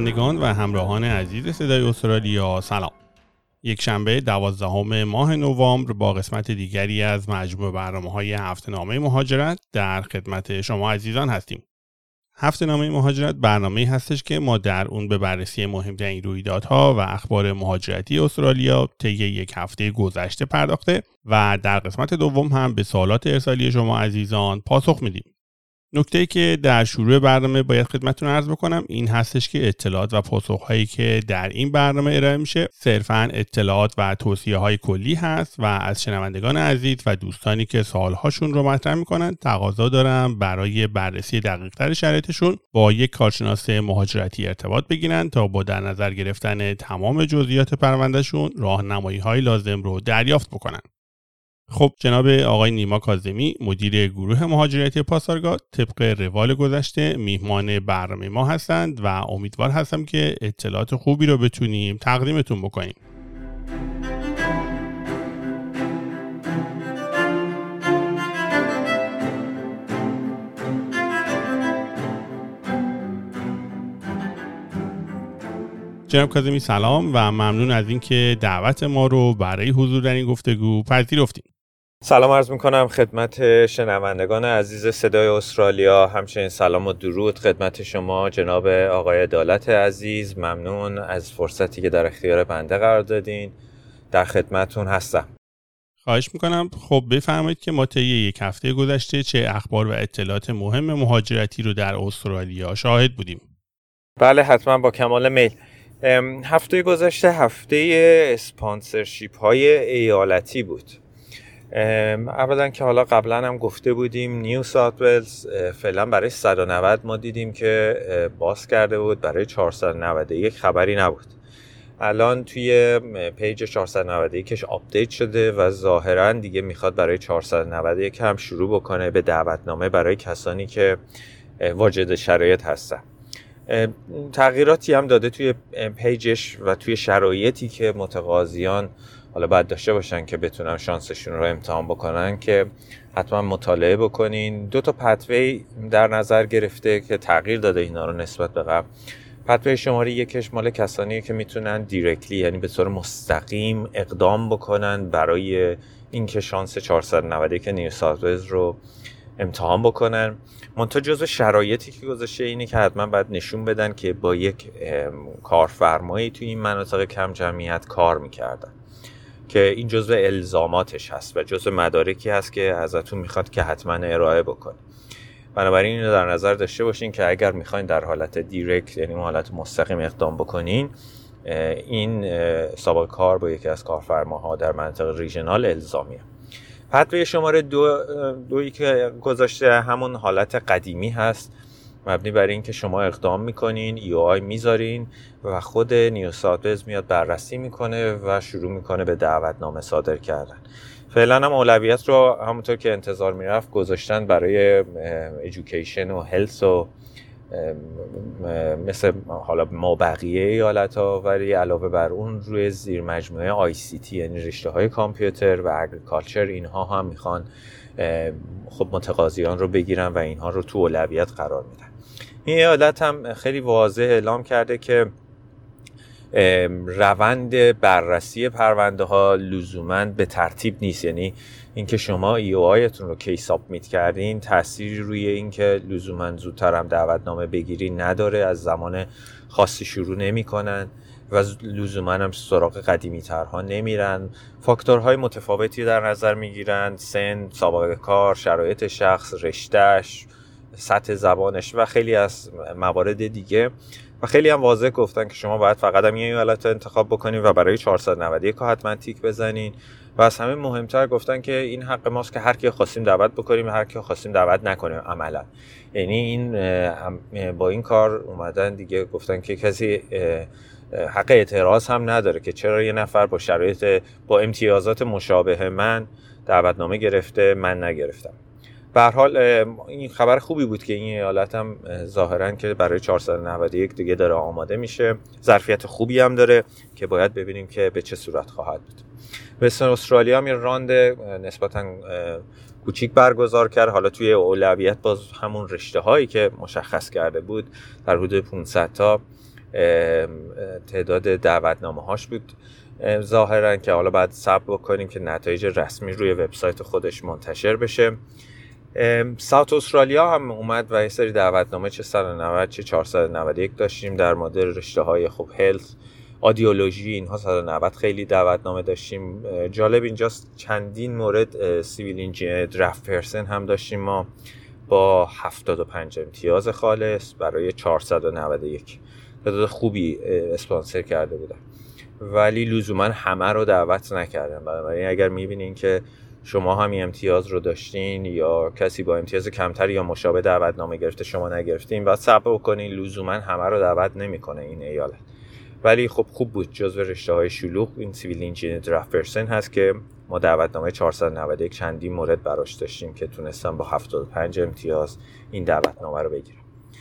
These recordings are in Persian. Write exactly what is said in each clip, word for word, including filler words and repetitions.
شنوندگان و همراهان عزیز صدای استرالیا سلام. یک شنبه دوازدهم ماه نوامبر با قسمت دیگری از مجموع برنامه‌های هفته‌نامه مهاجرت در خدمت شما عزیزان هستیم. هفته‌نامه مهاجرت برنامه‌ای هستش که ما در اون به بررسی مهمترین رویدادها و اخبار مهاجرتی استرالیا طی یک هفته گذشته پرداخته و در قسمت دوم هم به سوالات ارسالی شما عزیزان پاسخ میدیم. نکته‌ای که در شروع برنامه باید خدمتتون عرض بکنم این هستش که اطلاعات و پاسخ‌هایی که در این برنامه ارائه میشه صرفاً اطلاعات و توصیه‌های کلی هست و از شنوندگان عزیز و دوستانی که سوال‌هاشون رو مطرح می‌کنن تقاضا دارم برای بررسی دقیق‌تر شرایطشون با یک کارشناس مهاجرتی ارتباط بگیرن تا با در نظر گرفتن تمام جزئیات پروندهشون راهنمایی‌های لازم رو دریافت بکنن. خب جناب آقای نیما کاظمی مدیر گروه مهاجرتی پاسارگاد طبق روال گذشته میهمان برنامه ما هستند و امیدوار هستم که اطلاعات خوبی رو بتونیم تقدیمتون بکنیم. جناب کاظمی سلام و ممنون از اینکه دعوت ما رو برای حضور در این گفتگو پذیرفتید. سلام عرض میکنم خدمت شنوندگان عزیز صدای استرالیا، همچنین سلام و درود خدمت شما جناب آقای عدالت عزیز. ممنون از فرصتی که در اختیار بنده قرار دادین. در خدمتون هستم. خواهش میکنم. خب بفرمایید که ما طی یک هفته گذشته چه اخبار و اطلاعات مهم مهاجرتی رو در استرالیا شاهد بودیم. بله حتما با کمال میل. هفته گذشته هفته اسپانسرشیپ های ایالتی بود. اولا که حالا قبلا هم گفته بودیم نیو ساوت ولز فعلا برای صد و نود ما دیدیم که باز کرده بود، برای چهارصد و نود و یک خبری نبود. الان توی پیج چهارصد و نود و یک آپدیت شده و ظاهرا دیگه میخواد برای چهارصد و نود و یک هم شروع بکنه به دعوتنامه برای کسانی که واجد شرایط هستن. تغییراتی هم داده توی پیجش و توی شرایطی که متقاضیان حالا باید داشته باشن که بتونن شانسشون رو امتحان بکنن که حتما مطالعه بکنین. دو تا پتوی در نظر گرفته که تغییر داده اینا رو نسبت به قبل. پتوی شماره یکش مال کسانیه که میتونن دیرکتلی یعنی به طور مستقیم اقدام بکنن برای اینکه شانس چهارصد و نود و یک نیو ساوت ولز رو امتحان بکنن. منتها جزو شرایطی که گذاشته اینه که حتما باید نشون بدن که با یک کارفرمایی توی این مناطق کم جمعیت کار میکردن، که این جزء الزاماتش هست و جزء مدارکی هست که ازتون میخواد که حتما ارائه بکنه. بنابراین اینو در نظر داشته باشین که اگر میخواین در حالت دیرکت یعنی حالت مستقیم اقدام بکنین، این سابقه کار با یکی از کارفرماها در منطقه ریژنال الزامیه. پتوی شماره دو دویی که گذاشته همون حالت قدیمی هست، مبنی بر این که شما اقدام میکنین، ای او آی میذارین و خود نیو ساوت ولز میاد بررسی میکنه و شروع میکنه به دعوتنامه صادر کردن. فعلا هم اولویت رو همونطور که انتظار میرفت گذاشتن برای ایژوکیشن و هلث و مثل حالا ما بقیه ایالت‌ها، ولی علاوه بر اون روی زیر مجموعه آی سی تی یعنی رشته‌های کامپیوتر و اگریکالچر اینها هم میخوان خب متقاضیان رو بگیرن و اینها رو تو اولویت قرار میدن. این ایالت هم خیلی واضح اعلام کرده که روند بررسی پرونده ها لزوماً به ترتیب نیست، یعنی اینکه شما ای او آیتون رو کی سابمیت کردین تأثیری روی اینکه لزوماً زودتر هم دعوتنامه بگیرین نداره. از زمان خاصی شروع نمی کنن و لزوماً هم سراغ قدیمی ترها نمیرن. فاکتورهای متفاوتی در نظر میگیرن: سن، سابقه کار، شرایط شخص، رشتهش، سطح زبانش و خیلی از موارد دیگه. و خیلی هم واضح گفتن که شما باید فقط هم یه ایالت رو انتخاب بکنین و برای چهارصد و نود و یک حتما تیک بزنین. و از همه مهمتر گفتن که این حق ماست که هر کی خواستیم دعوت بکنیم، هر کی خواستیم دعوت نکنیم عملا. یعنی این با این کار اومدن دیگه گفتن که کسی حق اعتراض هم نداره که چرا یه نفر با شرایط با امتیازات مشابه من دعوتنامه گرفته من نگرفتم. به هر حال این خبر خوبی بود که این ایالت هم ظاهرا که برای چهارصد و نود و یک دیگه داره آماده میشه. ظرفیت خوبی هم داره که باید ببینیم که به چه صورت خواهد بود. وسترن استرالیا هم یه راند نسبتاً کوچیک برگزار کرد. حالا توی اولویت باز همون رشته هایی که مشخص کرده بود در حدود پانصد تا تعداد دعوتنامه هاش بود ظاهرا، که حالا بعد صبر بکنیم که نتایج رسمی روی وبسایت خودش منتشر بشه. ساوت استرالیا هم اومد و یه سری دعوتنامه چه صد و نود چه چهارصد و نود و یک داشتیم در مورد رشته های خب هلت، آدیولوژی، اینها صد و نود خیلی دعوتنامه داشتیم. جالب اینجاست چندین مورد سیویل انجینیر درافت پرسن هم داشتیم ما با هفتاد و پنج امتیاز خالص برای چهارصد و نود و یک. تعداد خوبی اسپانسر کرده بودن، ولی لزوما همه رو دعوت نکردن. بنابراین اگر میبینین که شما هم این امتیاز رو داشتین یا کسی با امتیاز کمتر یا مشابه دعوتنامه گرفته شما نگرفتین، بعد صبر بکنین، لزوما همه رو دعوت نمیکنه این ایالت. ولی خب خوب بود، جزو رشته‌های شلوغ این سیویل انجینیر درافت پرسن هست که ما دعوتنامه چهارصد و نود و یک چندین مورد براش داشتیم که تونستن با هفتاد و پنج امتیاز این دعوتنامه رو بگیرن.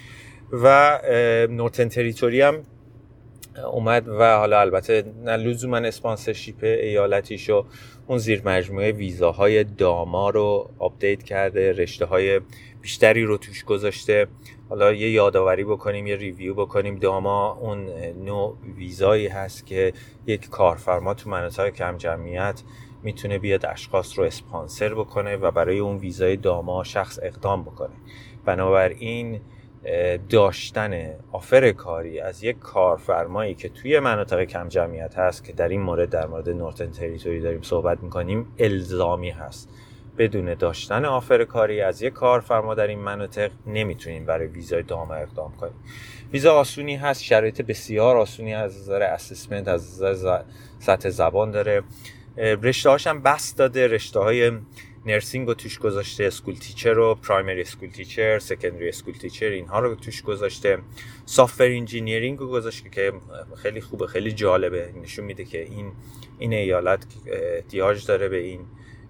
و نورتن تریتوری هم اومد و حالا البته نه لزوما اسپانسرشیپ ایالتیشو، اون زیر مجموعه ویزاهای داما رو آپدیت کرده، رشته‌های بیشتری رو توش گذاشته. حالا یه یادآوری بکنیم، یه ریویو بکنیم. داما اون نوع ویزایی هست که یک کارفرما تو مناطق کم جمعیت میتونه بیاد اشخاص رو اسپانسر بکنه و برای اون ویزای داما شخص اقدام بکنه. بنابراین داشتن آفر کاری از یک کارفرمایی که توی مناطق کم جمعیت هست، که در این مورد در مورد نورتن تریتوری داریم صحبت میکنیم، الزامی هست. بدون داشتن آفر کاری از یک کارفرما در این مناطق نمیتونیم برای ویزای داما اقدام کنیم. ویزا آسونی هست، شرایط بسیار آسونی از نظر اسسمنت، از نظر سطح زبان داره. رشته هاش هم بس داده، رشته های نرسینگ رو توش گذاشته، اسکول تیچر رو، پرایمری اسکول تیچر، سکندری اسکول تیچر، اینها رو توش گذاشته. سافت‌ور انجینیرینگ رو گذاشته که خیلی خوبه، خیلی جالبه، نشون میده که این این ایالت احتیاج داره به این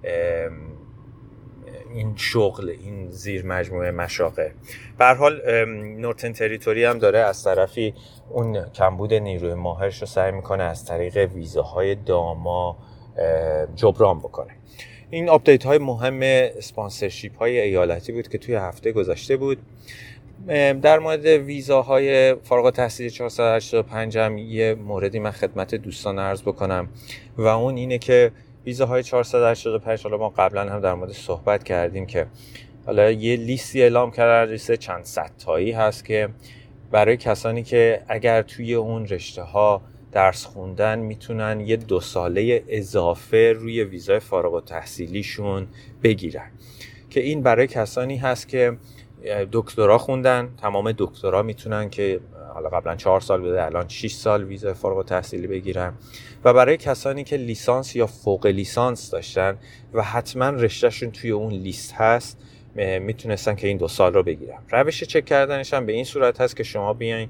این شغل، این زیر مجموعه مشاغل. به هر حال نورتن تریتوری هم داره از طرفی اون کمبود نیروی ماهرش رو سعی میکنه از طریق ویزاهای داما جبران بکنه. این آپدیت های مهم اسپانسرشیپ های ایالتی بود که توی هفته گذشته بود. در مورد ویزاهای فارغ التحصیل چهارصد و هشتاد و پنج هم یه موردی من خدمت دوستان عرض بکنم و اون اینه که ویزاهای چهارصد و هشتاد و پنج، حالا ما قبلا هم در مورد صحبت کردیم که حالا یه لیستی اعلام کرده، لیست چند صد تایی هست که برای کسانی که اگر توی اون رشته ها درس خوندن میتونن یه دو ساله اضافه روی ویزای فارغ التحصیلیشون بگیرن، که این برای کسانی هست که دکترا خوندن، تمام دکترا میتونن که حالا قبلا چهار سال بوده الان شش سال ویزای فارغ التحصیلی بگیرن، و برای کسانی که لیسانس یا فوق لیسانس داشتن و حتما رشتهشون توی اون لیست هست میتونستن که این دو سال رو بگیرن. روش چک کردنش هم به این صورت هست که شما بیاین،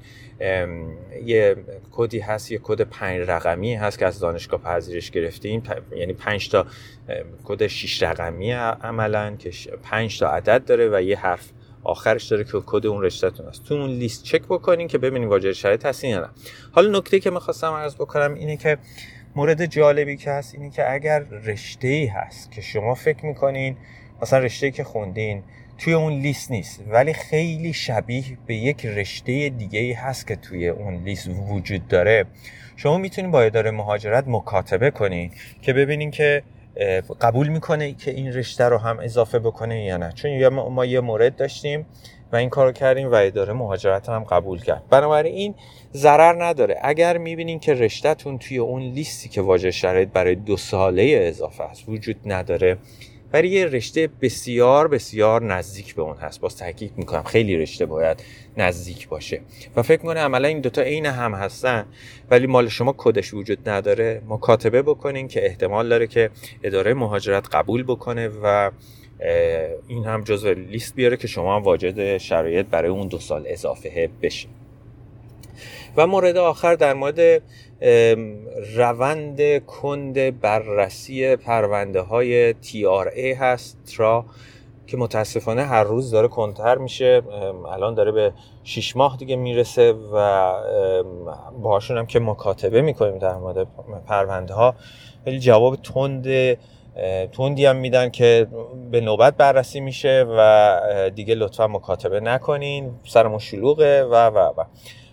یه کدی هست، یه کد پنج رقمی هست که از دانشگاه پذیرش گرفتین، یعنی پنج تا کد شش رقمی عملاً که پنج تا عدد داره و یه حرف آخرش داره که کد اون رشته‌تون است. تو اون لیست چک بکنین که ببینین واجد شرایط هستین یا نه. حالا نکته که می‌خواستم عرض بکنم اینه که مورد جالبی که هست اینه که اگر رشته‌ای هست که شما فکر می‌کنین مثلا رشته‌ای که خوندین توی اون لیست نیست ولی خیلی شبیه به یک رشته دیگه‌ای هست که توی اون لیست وجود داره، شما میتونین با اداره مهاجرت مکاتبه کنین که ببینین که قبول میکنه که این رشته رو هم اضافه بکنه یا نه. چون ما یه مورد داشتیم و این کارو کردیم و اداره مهاجرت هم قبول کرد. بنابراین این ضرر نداره. اگر میبینین که رشته‌تون توی اون لیستی که واجد شرایط برای دو ساله اضافه است وجود نداره ولی یه رشته بسیار بسیار نزدیک به اون هست، باز تحقیق میکنم خیلی رشته باید نزدیک باشه و فکر میکنم عملا این دوتا عین هم هستن ولی مال شما کدش وجود نداره، مکاتبه بکنین که احتمال داره که اداره مهاجرت قبول بکنه و این هم جزو لیست بیاره که شما هم واجد شرایط برای اون دو سال اضافه بشین. و مورد آخر در مورد روند کند بررسی پرونده های تی آر ای هست، ترا، که متاسفانه هر روز داره کندتر میشه. الان داره به شش ماه دیگه میرسه و باهاشون هم که مکاتبه میکنیم در مورد پرونده ها، ولی جواب تند تندی هم میدن که به نوبت بررسی میشه و دیگه لطفا مکاتبه نکنین، سرمون شلوغه و و و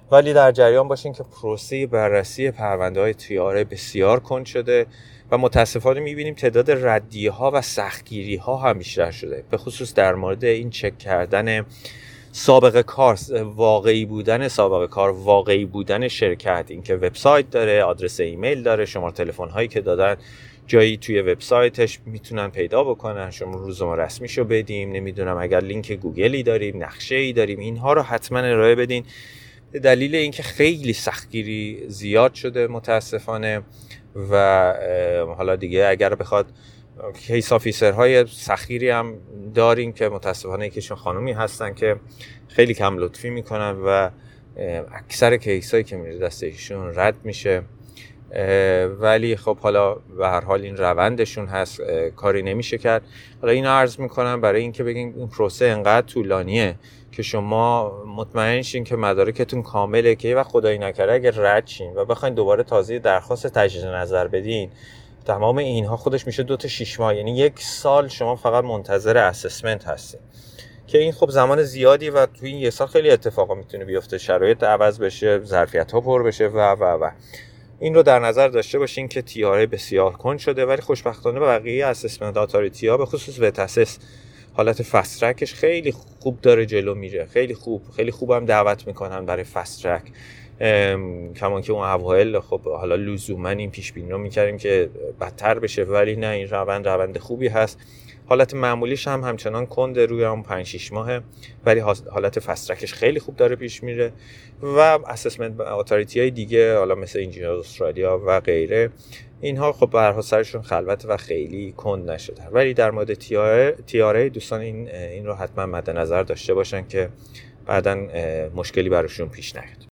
ولی در جریان باشین که پروسه بررسی پرونده‌های تیاره بسیار کند شده و متاسفانه می‌بینیم تعداد ردیه‌ها و سختگیری‌ها هم بیشتر شده، به خصوص در مورد این چک کردن سابقه کار، واقعی بودن سابقه کار، واقعی بودن شرکت، اینکه وبسایت داره، آدرس ایمیل داره، شماره تلفن هایی که دادن جایی توی وبسایتش میتونن پیدا بکنن، شما روزنامه رسمیشو بدیم، نمیدونم اگر لینک گوگلی داریم، نقشه‌ای داریم، اینها رو حتما ارائه بدین. به دلیل اینکه خیلی سختگیری زیاد شده متاسفانه و حالا دیگه اگر بخواد کیس آفیسرهای سختگیری هم داریم که متاسفانه یکیشون خانومی هستن که خیلی کم لطفی میکنن و اکثر کیسایی که میره دست ایشون رد میشه، ولی خب حالا به هر حال این روندشون هست، کاری نمیشه کرد. حالا اینو عرض میکنم برای اینکه بگیم این پروسه انقدر طولانیه که شما مطمئن شین که مدارکتون کامله که و خدایی نکرده اگر رد شین و بخواین دوباره تازه درخواست تجدید نظر بدین، تمام اینها خودش میشه دو تا شش ماه، یعنی یک سال شما فقط منتظر اسسمنت هستین که این خب زمان زیادی و توی این یک سال خیلی اتفاقا میتونه بیفته، شرایط عوض بشه، ظرفیت ها پر بشه و و و این رو در نظر داشته باشین که تیاره بسیار کند شده. ولی خوشبختانه بقیه اسسمنت اتوریتی ها به خصوص وتاسس حالت فست ترکش خیلی خوب داره جلو میره، خیلی خوب خیلی خوبم دعوت میکنن برای فست ترک، کمان که اون اوایل خب حالا لزوما این پیش بینی رو میکردیم که بدتر بشه، ولی نه، این روند روند خوبی هست. حالت معمولیش هم همچنان کنده روی هم پنج شش ماهه، ولی حالت فست ترکش خیلی خوب داره پیش میره و اسسمنت اتوریتی های دیگه حالا مثل انجینیر استرالیا و غیره اینها خب به هر حال سرشون خلوت و خیلی کند نشده. ولی در مورد تیاره تیاره دوستان این این رو حتما مد نظر داشته باشن که بعداً مشکلی براشون پیش نیاد.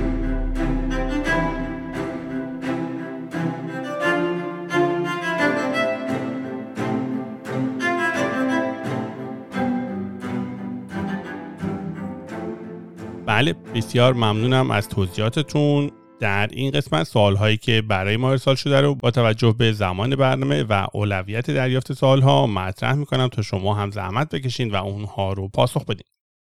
بله، بسیار ممنونم از توضیحاتتون. در این قسمت سوالهایی که برای ما ارسال شده رو با توجه به زمان برنامه و اولویت دریافت سوالها مطرح میکنم تا شما هم زحمت بکشین و اونها رو پاسخ بدین.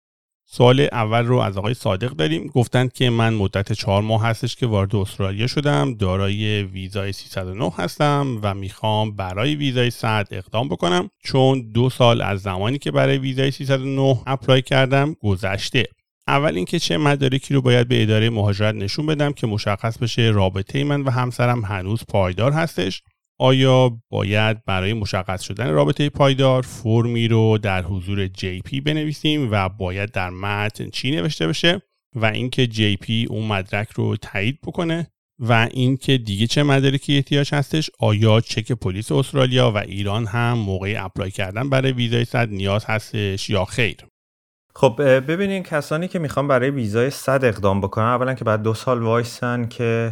سوال اول رو از آقای صادق داریم. گفتند که من مدت چهار ماه هستش که وارد استرالیا شدم، دارای ویزای سیصد و نه هستم و میخوام برای ویزای صد اقدام بکنم چون دو سال از زمانی که برای ویزای سیصد و نه اپلای کردم گذشته. اول اینکه چه مدارکی رو باید به اداره مهاجرت نشون بدم که مشخص بشه رابطه من و همسرم هنوز پایدار هستش؟ آیا باید برای مشخص شدن رابطه پایدار فرمی رو در حضور جی پی بنویسیم و باید در متن چی نوشته بشه و اینکه جی پی اون مدرک رو تایید بکنه و اینکه دیگه چه مدارکی احتیاج هستش؟ آیا چک پلیس استرالیا و ایران هم موقع اپلای کردن برای ویزای صد نیاز هستش یا خیر؟ خب ببینین کسانی که میخوان برای ویزای صد اقدام بکنن اولا که بعد دو سال وایسن که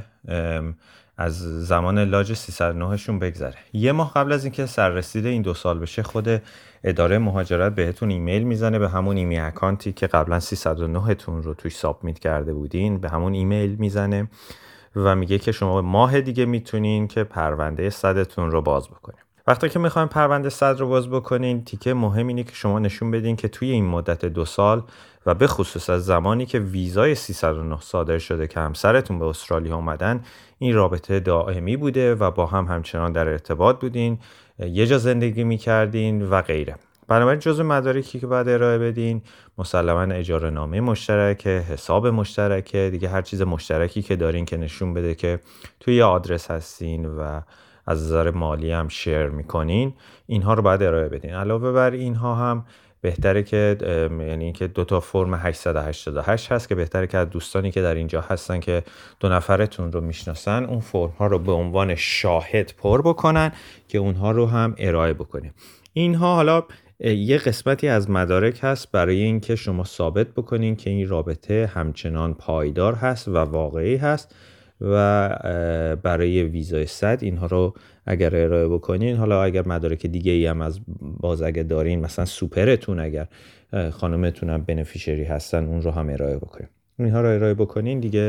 از زمان لاج سیصد و نه شون بگذره. یه ماه قبل از اینکه سررسید این دو سال بشه خود اداره مهاجرت بهتون ایمیل میزنه به همون ایمیل اکانتی که قبلا سیصد و نه تون رو توش سابمیت کرده بودین، به همون ایمیل میزنه و میگه که شما ماه دیگه میتونین که پرونده صدتون رو باز بکنین. وقتی که میخواین پرونده صد رو باز بکنین، تیکه مهم اینه که شما نشون بدین که توی این مدت دو سال و به خصوص از زمانی که ویزای سیصد و نه صادر شده که همسرتون به استرالیا اومدن، این رابطه دائمی بوده و با هم همچنان در ارتباط بودین، یه جا زندگی میکردین و غیره. بنابراین جزو مدارکی که باید ارائه بدین مسلماً اجاره نامه مشترک، حساب مشترک، دیگه هر چیز مشترکی که دارین که نشون بده که توی یه آدرس هستین و از نظر مالی هم شیر میکنین، اینها رو باید ارائه بدین. علاوه بر اینها هم بهتره که یعنی که دو تا فرم هشتصد و هشتاد و هشت هست که بهتره که از دوستانی که در اینجا هستن که دو نفرتون رو میشناسن اون فرم ها رو به عنوان شاهد پر بکنن که اونها رو هم ارائه بکنین. اینها حالا یه قسمتی از مدارک هست برای اینکه شما ثابت بکنین که این رابطه همچنان پایدار هست و واقعی هست و برای ویزای صد اینها رو اگر ارائه بکنین، حالا اگر مدارک دیگه ای هم از باز اگه دارین، مثلا سوپرتون اگر خانمتون هم بنفیشری هستن اون رو هم ارائه بکنین. اینها رو ارائه بکنین دیگه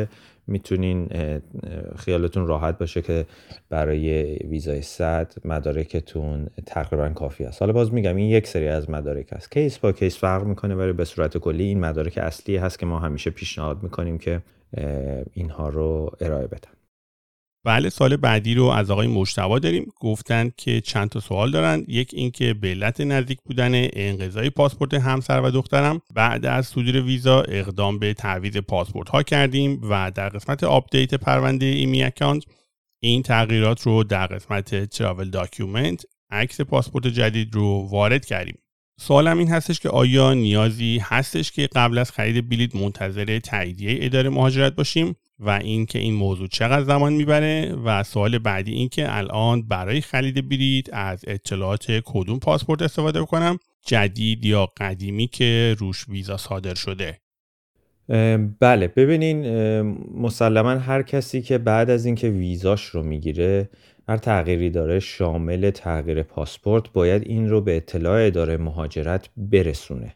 میتونین خیالتون راحت باشه که برای ویزای صد مدارکتون تقریبا کافی است. حالا باز میگم این یک سری از مدارک است، کیس با کیس فرق میکنه، ولی به صورت کلی این مدارک اصلی هست که ما همیشه پیشنهاد میکنیم که اینها رو ارائه بدن. بله، سوال بعدی رو از آقای مجتبی داریم. گفتن که چند تا سوال دارن. یک این که به علت نزدیک بودن انقضای پاسپورت همسر و دخترم بعد از صدور ویزا اقدام به تعویض پاسپورت ها کردیم و در قسمت آپدیت پرونده ایمی اکانت این تغییرات رو در قسمت تراول داکیومنت عکس پاسپورت جدید رو وارد کردیم. سوالم این هستش که آیا نیازی هستش که قبل از خرید بلیط منتظر تاییدیه اداره مهاجرت باشیم و این که این موضوع چقدر زمان میبره؟ و سوال بعدی این که الان برای خرید بلیط از اطلاعات کدوم پاسپورت استفاده بکنم، جدید یا قدیمی که روش ویزا صادر شده؟ بله، ببینین مسلما هر کسی که بعد از اینکه ویزاش رو میگیره هر تغییری داره شامل تغییر پاسپورت باید این رو به اطلاع اداره مهاجرت برسونه.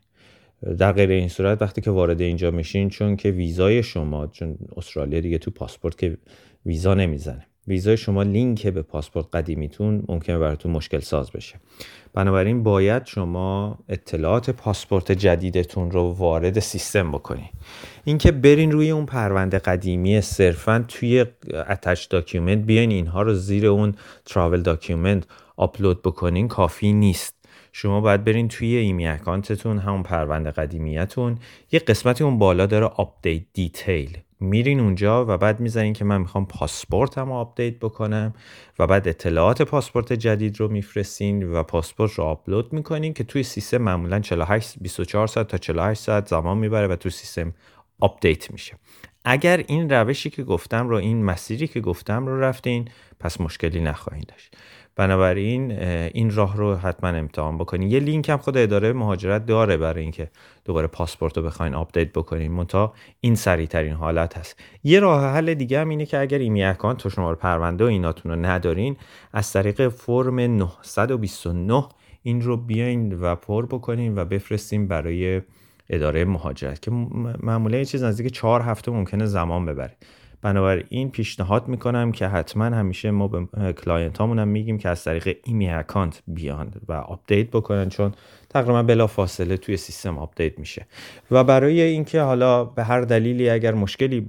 در غیر این صورت وقتی که وارد اینجا میشین، چون که ویزای شما، چون استرالیا دیگه تو پاسپورت که ویزا نمیزنه، ویزای شما لینک به پاسپورت قدیمیتون ممکنه براتون مشکل ساز بشه. بنابراین باید شما اطلاعات پاسپورت جدیدتون رو وارد سیستم بکنین. اینکه برین روی اون پرونده قدیمی صرفاً توی اتچ داکیومنت بیاین اینها رو زیر اون تراول داکیومنت آپلود بکنین کافی نیست. شما باید برین توی ایمی اکانتتون، همون پرونده قدیمیتون، یه قسمتی اون بالا داره آپدیت دیتیل، میرین اونجا و بعد میزنین که من میخوام پاسپورتمو آپدیت بکنم و بعد اطلاعات پاسپورت جدید رو میفرستین و پاسپورت رو آپلود میکنین که توی سیستم معمولا چهل و هشت بیست و چهار ساعت تا چهل و هشت ساعت زمان میبره و توی سیستم آپدیت میشه. اگر این روشی که گفتم رو، این مسیری که گفتم رو رفتین، پس مشکلی نخواهید داشت. بنابراین این راه رو حتما امتحان بکنین. یه لینک هم خود اداره مهاجرت داره برای اینکه دوباره پاسپورت رو بخواین آپدیت بکنین، منتها این سریع ترین حالت هست. یه راه حل دیگه هم اینه که اگر ایمی اکانت تو شماره پرونده و ایناتون رو ندارین، از طریق فرم نهصد و بیست و نه این رو بیاین و پر بکنین و بفرستین برای اداره مهاجرت که معمولا یه چیز نزدیک چهار هفته ممکنه زمان ببره. بنابراین پیشنهاد میکنم که حتما همیشه ما به کلاینت هامون هم میگیم که از طریق ایمی اکانت بیان و آپدیت بکنن، چون تقریبا بلا فاصله توی سیستم آپدیت میشه. و برای اینکه حالا به هر دلیلی اگر مشکلی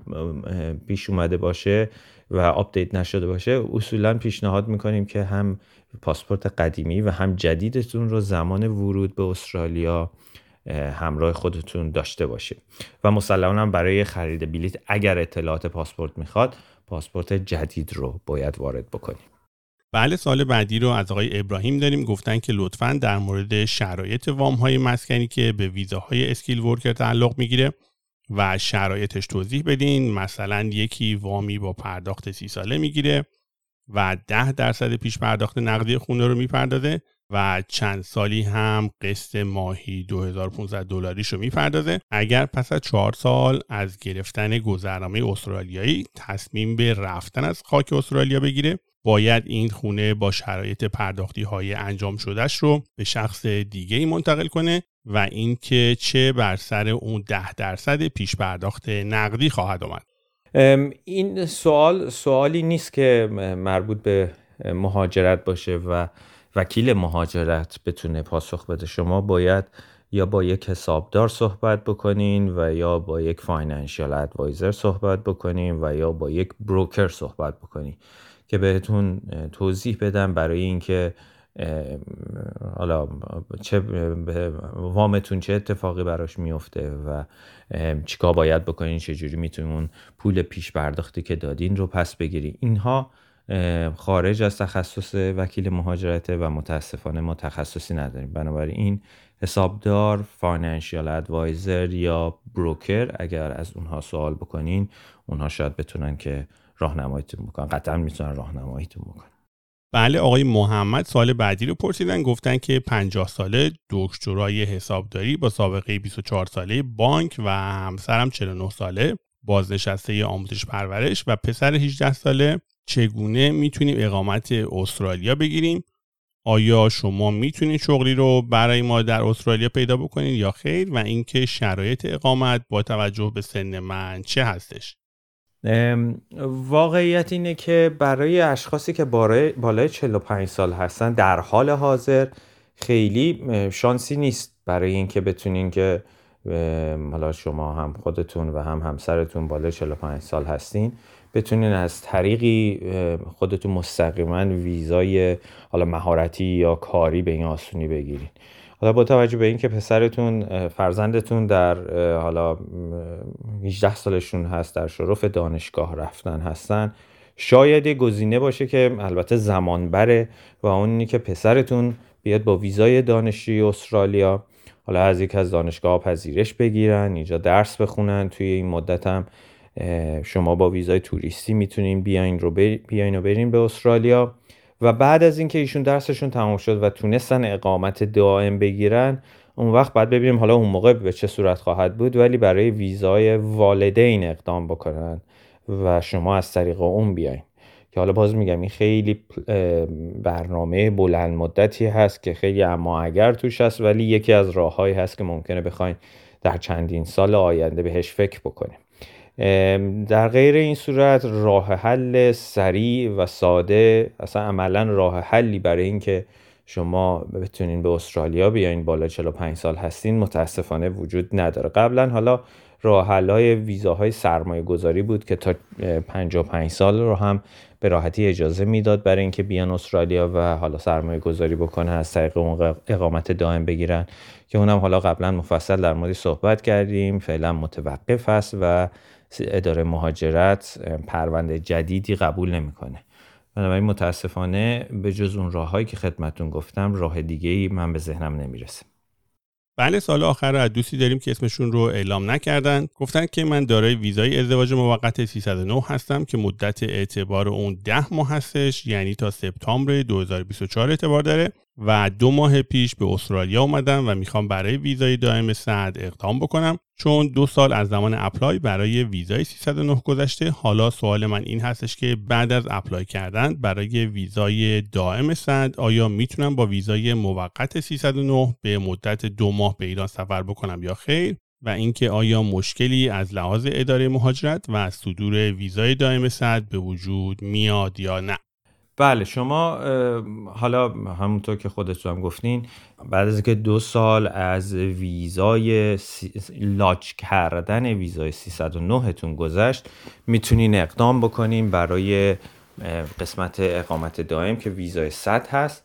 پیش اومده باشه و آپدیت نشده باشه، اصولا پیشنهاد میکنیم که هم پاسپورت قدیمی و هم جدیدتون رو زمان ورود به استرالیا همراه خودتون داشته باشید. و مسلماً برای خرید بلیط اگر اطلاعات پاسپورت میخواد، پاسپورت جدید رو باید وارد بکنیم. بله، سوال بعدی رو از آقای ابراهیم داریم. گفتن که لطفاً در مورد شرایط وام‌های مسکنی که به ویزاهای اسکیل ورکر تعلق میگیره و شرایطش توضیح بدین. مثلا یکی وامی با پرداخت سی ساله میگیره و ده درصد پیش پرداخت نقدی خونه رو میپردازه و چند سالی هم قسط ماهی دو هزار و پانصد دلاریشو میپردازه. اگر پس از چهار سال از گرفتن گذرنامه استرالیایی تصمیم به رفتن از خاک استرالیا بگیره، باید این خونه با شرایط پرداختی های انجام شدهش رو به شخص دیگه ای منتقل کنه و این که چه بر سر اون ده درصد پیش پرداخت نقدی خواهد آمد. این سوال سوالی نیست که مربوط به مهاجرت باشه و وکیل مهاجرت بتونه پاسخ بده. شما باید یا با یک حسابدار صحبت بکنین و یا با یک فاینانشیال ادوایزر صحبت بکنین و یا با یک بروکر صحبت بکنین که بهتون توضیح بدن برای اینکه حالا چه وامتون چه اتفاقی براش میفته و چیکار باید بکنین، چجوری میتونین پول پیش پرداختی که دادین رو پس بگیرین. اینها خارج از تخصص وکیل مهاجرته و متاسفانه ما تخصصی نداریم. بنابراین این حسابدار، فاینانشیال ادوایزر یا بروکر اگر از اونها سوال بکنین، اونها شاید بتونن که راهنماییتون بکنن. قطعا میتونن راهنماییتون بکنن. بله، آقای محمد سوال بعدی رو پرسیدن. گفتن که پنجاه ساله، دکترای حسابداری با سابقه بیست و چهار ساله بانک و همسرم چهل و نه ساله بازنشسته آموزش پرورش و پسر هجده ساله، چگونه میتونیم اقامت استرالیا بگیریم؟ آیا شما میتونید شغلی رو برای ما در استرالیا پیدا بکنید یا خیر؟ و اینکه شرایط اقامت با توجه به سن من چه هستش؟ واقعیت اینه که برای اشخاصی که بالای چهل و پنج سال هستن در حال حاضر خیلی شانسی نیست برای اینکه بتونین که حالا شما هم خودتون و هم همسرتون بالای چهل و پنج سال هستین بتونین از طریقی خودتون مستقیما ویزای حالا مهارتی یا کاری به این آسونی بگیرین. حالا با توجه به اینکه پسرتون فرزندتون در حالا هجده سالشون هست، در شرف دانشگاه رفتن هستن، شاید یه گزینه باشه که البته زمان بره و اونی که پسرتون بیاد با ویزای دانشجوی استرالیا حالا از یک از دانشگاه پذیرش بگیرن، اینجا درس بخونن. توی این مدت هم شما با ویزای توریستی میتونین بیاین رو بیاین و برین به استرالیا و بعد از اینکه ایشون درسشون تمام شد و تونستن اقامت دائم بگیرن، اون وقت بعد ببینیم حالا اون موقع به چه صورت خواهد بود، ولی برای ویزای والدین اقدام بکنن و شما از طریق اون بیاین. که حالا باز میگم این خیلی برنامه بلند مدتی هست که خیلی اما اگر توش هست، ولی یکی از راههایی هست که ممکنه بخواین در چندین سال آینده بهش فکر بکنیم. در غیر این صورت راه حل سریع و ساده، اصلا عملا راه حلی برای این که شما بتونین به استرالیا بیاین بالا چهل و پنج سال هستین متاسفانه وجود نداره. قبلا حالا راه حل‌های ویزاهای سرمایه گذاری بود که تا پنجاه و پنج سال رو هم به راحتی اجازه میداد برای اینکه بیان استرالیا و حالا سرمایه گذاری بکنن، از طریق اون اقامت دائم بگیرن، که اونم حالا قبلا مفصل در موردش صحبت کردیم، فعلا متوقف است و اداره مهاجرت پرونده جدیدی قبول نمیکنه. بنابراین متاسفانه به جز اون راههایی که خدمتتون گفتم راه دیگه‌ای من به ذهنم نمیرسه. بله، سال آخر رو از دوستی داریم که اسمشون رو اعلام نکردن. گفتن که من دارای ویزای ازدواج موقت سیصد و نه هستم که مدت اعتبار اون ده ماه هستش، یعنی تا سپتامبر دو هزار و بیست و چهار اعتبار داره و دو ماه پیش به استرالیا اومدم و میخوام برای ویزای دائم صد اقدام بکنم، چون دو سال از زمان اپلای برای ویزای سیصد و نه گذشته. حالا سوال من این هستش که بعد از اپلای کردن برای ویزای دائم صد آیا میتونم با ویزای موقت سیصد و نه به مدت دو ماه به ایران سفر بکنم یا خیر؟ و اینکه آیا مشکلی از لحاظ اداره مهاجرت و صدور ویزای دائم صد به وجود میاد یا نه؟ بله، شما حالا همونطور که خودتون هم گفتین بعد از اینکه دو سال از ویزای سی... لاچ کردن ویزای سیصد و نه تون گذشت، میتونین اقدام بکنین برای قسمت اقامت دائم که ویزای صد هست.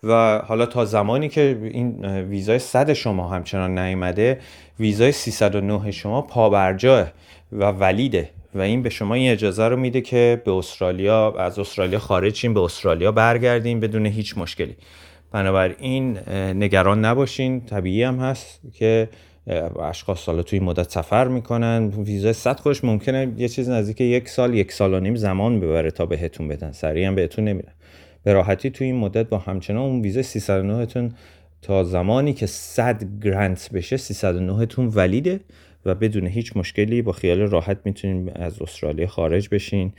و حالا تا زمانی که این ویزای صد شما همچنان نیامده، ویزای سیصد و نه شما پابرجاه و ولیده و این به شما این اجازه رو میده که به استرالیا از استرالیا خارج شین، به استرالیا برگردین بدون هیچ مشکلی. بنابراین نگران نباشین. طبیعی هم هست که اشخاص حالا توی مدت سفر میکنن، ویزای صد خوش ممکنه یه چیز نزدیک یک سال یک سال و نیم زمان ببره تا بهتون بدن، سریع هم بهتون نمیدن. به راحتی توی این مدت با همچنان اون ویزای سیصد و نه تون تا زمانی که صد گرانت بشه سیصد و نه تون ولیده و بدون هیچ مشکلی با خیال راحت میتونین از استرالیا خارج بشین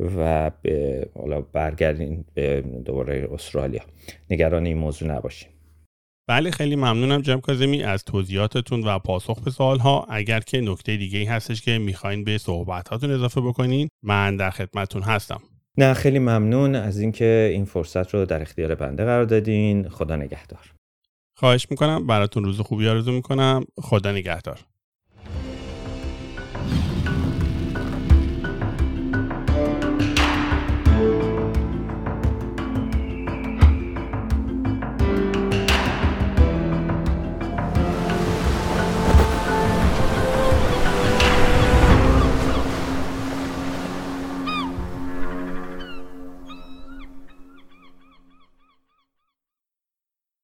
و به حالا برگردین به دوباره استرالیا. نگران این موضوع نباشین. بله، خیلی ممنونم جناب کاظمی از توضیحاتتون و پاسخ به سوالها. اگر که نکته دیگه ای هستش که میخواین به صحبتاتون اضافه بکنین، من در خدمتتون هستم. نه، خیلی ممنون از اینکه این فرصت رو در اختیار بنده قرار دادین. خدا نگهدار. خواهش میکنم، براتون روز خوبی آرزو میکنم. خدا نگهدار.